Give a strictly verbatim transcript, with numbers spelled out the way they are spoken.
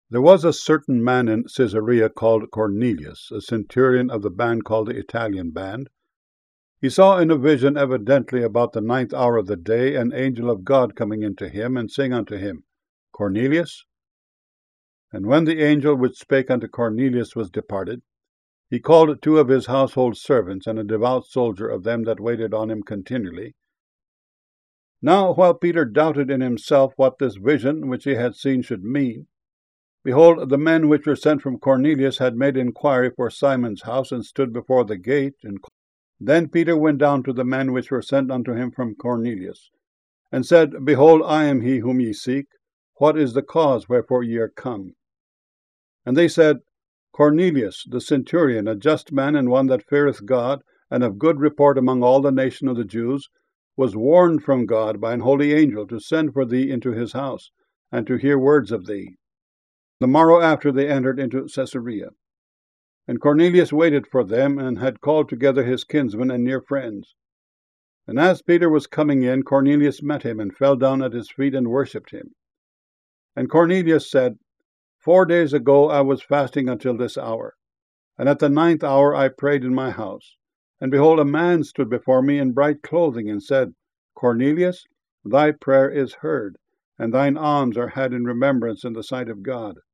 There was a certain man in Caesarea called Cornelius, a centurion of the band called the Italian band. He saw in a vision, evidently about the ninth hour of the day, an angel of God coming into him, and saying unto him, Cornelius? And when the angel which spake unto Cornelius was departed, he called two of his household servants, and a devout soldier of them that waited on him continually. Now while Peter doubted in himself what this vision which he had seen should mean, behold, the men which were sent from Cornelius had made inquiry for Simon's house, and stood before the gate. And then Peter went down to the men which were sent unto him from Cornelius, and said, Behold, I am he whom ye seek. What is the cause wherefore ye are come? And they said, Cornelius, the centurion, a just man, and one that feareth God, and of good report among all the nation of the Jews, was warned from God by an holy angel to send for thee into his house, and to hear words of thee. The morrow after they entered into Caesarea. And Cornelius waited for them, and had called together his kinsmen and near friends. And as Peter was coming in, Cornelius met him, and fell down at his feet, and worshipped him. And Cornelius said, Four days ago I was fasting until this hour, and at the ninth hour I prayed in my house. And behold, a man stood before me in bright clothing, and said, Cornelius, thy prayer is heard, and thine alms are had in remembrance in the sight of God.